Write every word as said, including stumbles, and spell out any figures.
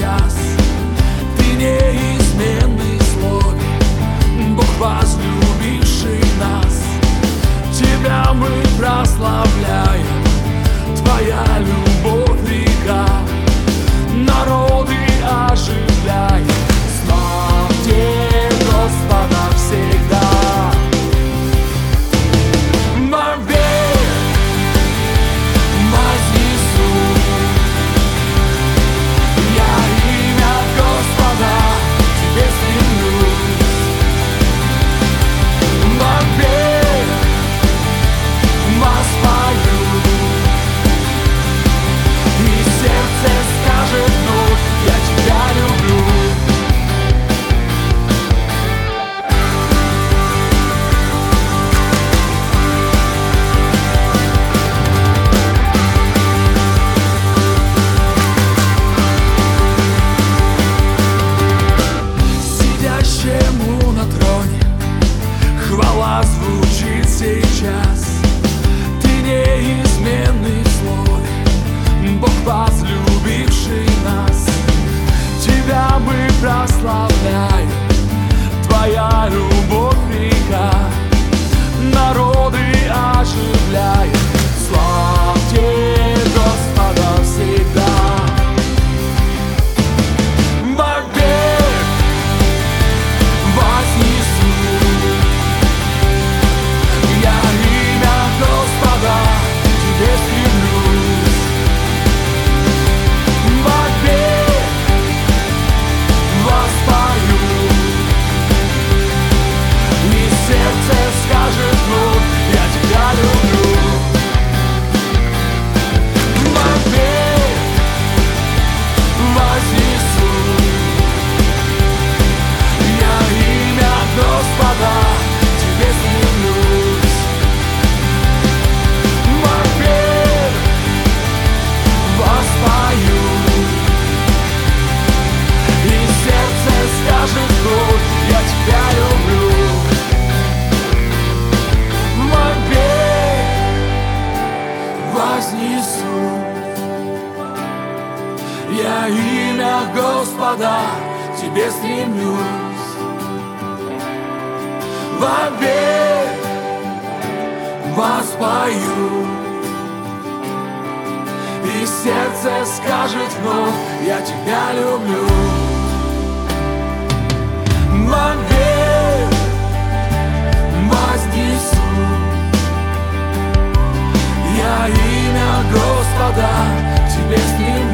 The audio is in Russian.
сейчас. Ты неизменный слове, Бог, возлюбивший нас. Тебя мы прославляем, Твоя любовь река, народы оживляет. Славьте Господа всегда. Вовек вознесу я имя Господа, Тебе стремлюсь. Вовек воспою, и сердце скажет вновь: я Тебя люблю. Сидящему на троне хвала звучит сейчас. Ты неизменный в слове, Бог, возлюбивший нас. Тебя мы прославляем, Твоя любовь река, народы оживляет. Славьте Господа всегда. Вовек вознесу я имя Господа, Тебе стремлюсь. Вовек воспою, и сердце скажет вновь: я Тебя люблю. Вовек вознесу я имя Господа, Тебе стремлюсь. Вовек воспою, и сердце скажет вновь: я Тебя люблю. Вовек вознесу я имя Господа, Тебе стремлюсь. Вовек воспою, и сердце скажет вновь: я Тебя люблю. Вовек вознесу я имя Господа, Тебе стремлюсь.